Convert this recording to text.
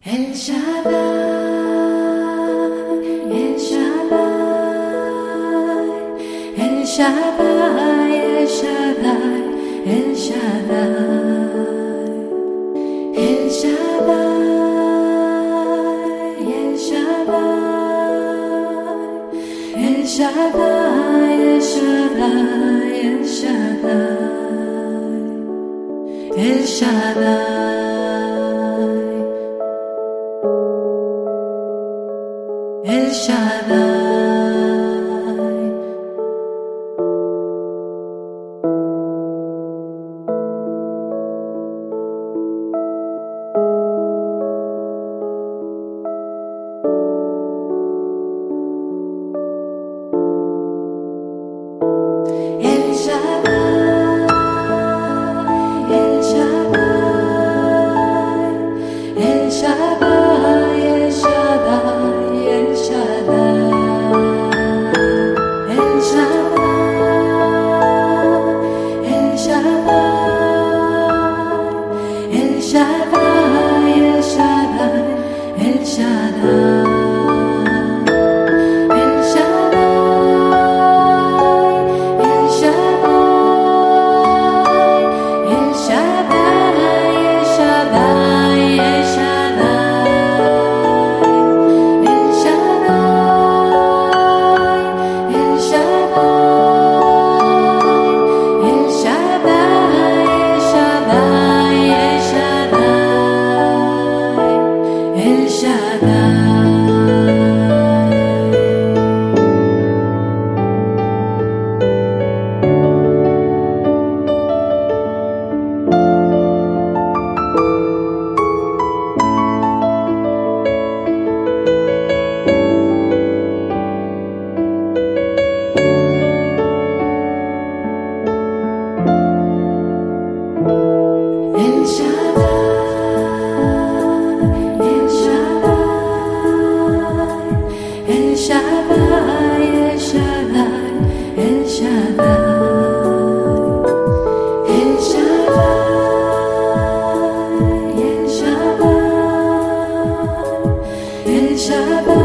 El Shaddai, El Shaddai, El Shaddai, El Shaddai, El Shaddai, El Shaddai, El Shaddai, El Shaddai, El Shaddai, El Shaddai, El Shaddai. El Shaddai, El Shaddai, El Shaddai, El Shaddai, El Shaddai, El Shaddai, El Shaddai, El Shaddai, El Shaddai, El Shaddai, El Shaddai. El Shaddai, El Shaddai, El Shaddai, El Shaddai, El Shaddai, El Shaddai.